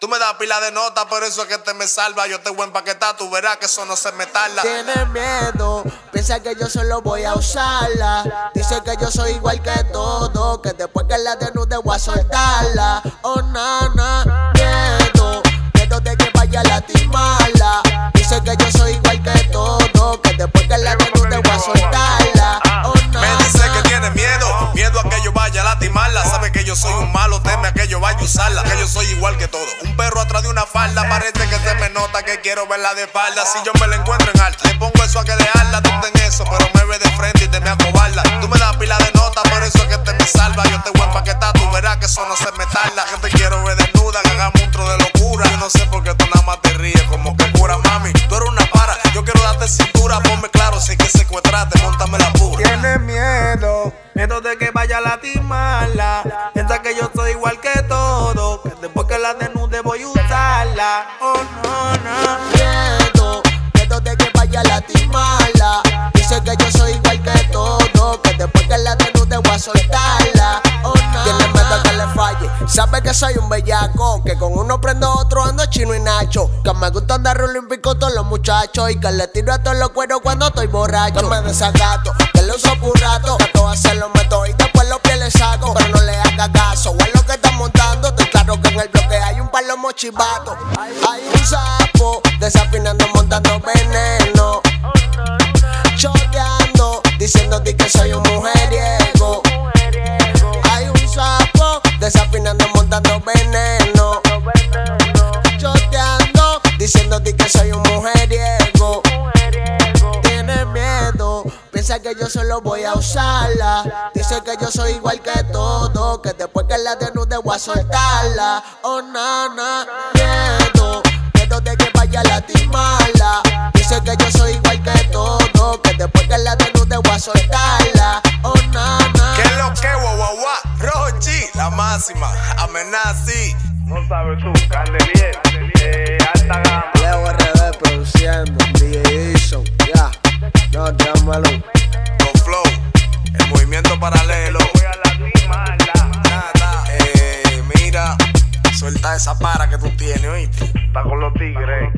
Tú me das pila de nota, por eso es que te me salva. Yo te voy a empaquetar, tú verás que eso no se me tarda. Tiene miedo, piensa que yo solo voy a usarla. Dice que yo soy igual que todo, que después que la desnude voy a soltarla. Oh, nana, miedo de que vaya a lastimarla. Dice que yo soy igual que todo, que después que la desnude voy a soltarla. Oh, nana. Me dice que tiene miedo, miedo a que yo vaya a lastimarla. Sabe que yo soy un malo, teme a que yo vaya a usarla. Que yo soy igual que todo, un perro atrás de una falda. Parece que se me nota que quiero verla de espalda. Si yo me la encuentro en alta, le pongo eso a que dejarla. Tú ten eso, pero me ve de frente y te me acobarla. Tú me das pila de nota, por eso es que te me salva. Yo te voy a empaquetar, tú verás que eso no se me tarda. Que te quiero ver desnuda, que hagamos un tro de locura. Yo no sé por qué tú nada más te ríes, como que cura, mami. Tú eres una para, yo quiero darte cintura. Ponme claro, si hay que secuestrarte, móntame la pura. Tiene miedo de que vaya a lastimarla. Piensa que yo soy igual que todo, que después que la desnude voy a usarla. Oh, no. Miedo de que vaya a lastimarla. Dice que yo soy igual que todo, que después que la desnude voy a soltarla. Oh, no. Tiene miedo a que le falle, sabe que soy un bellaco, que con uno prendo otro ando chino y nacho. Que me gusta andar rolling con todos los muchachos y que le tiro a todos los cueros cuando estoy borracho. Que me desacato, que lo uso por un rato, que todo se lo meto y después los pies le saco. Pero no le haga caso, es lo que está montando. Estoy claro que en el bloque hay un palomo chivato. Hay un sapo desafinando, montando veneno, choteando, diciendo di que soy un mujeriego. Hay un sapo desafinando, montando veneno, choteando, diciendo di que soy un mujeriego. Tiene miedo, piensa que yo solo voy a usarla. Dice que yo soy igual que todo, que después que la desnude voy a soltarla. Oh, nana, miedo de que vaya a lastimarla. Dice que yo soy igual que todo, que después que la desnude voy a soltarla. Oh, nana. ¿Qué es lo que, guau, Rochi, la máxima, amenazi. No sabes tú, Candelier, alta gama. Leo RD produciendo, DJ Edison, ya, no llámalo. Con flow, el movimiento paralelo. Voy a lastimarla. Nada, mira, suelta esa para que tú tienes, ¿oíste? Está con los tigres.